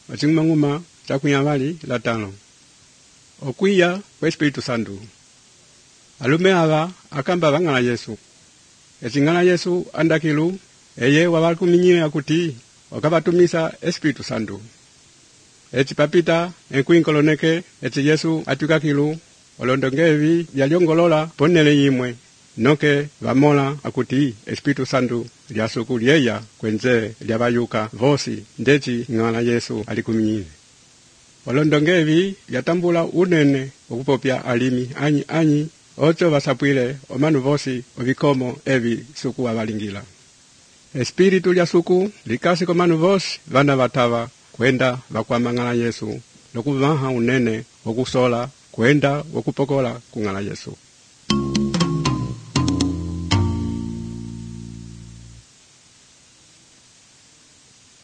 Achimanguma chakunyavali la 5. Okuya kwa Espiritu Santu. Alume ava akamba bangana Yesu. Echingana Yesu andakilu eye wabakuminyira kuti wakabatumisa Espiritu Santu. Echi papita enkuinkoloneke echi Yesu atukakilu olondongevi yalyongolola ponele yimwe noke vamola akuti Espiritu Santu lyasuku lyeya kwenze lyabayuka vosi ndechi ngana Yesu alikuminyire. Olondongevi yatambula unene okupopya alimi anyi ocho basapwile omanu vosi obikomo evi suku abalingila. Espiritu lya suku likasi komanu vosi vana batava kwenda bakwamangana Yesu nokubaha unene okusola kwenda okupokola kungana Yesu.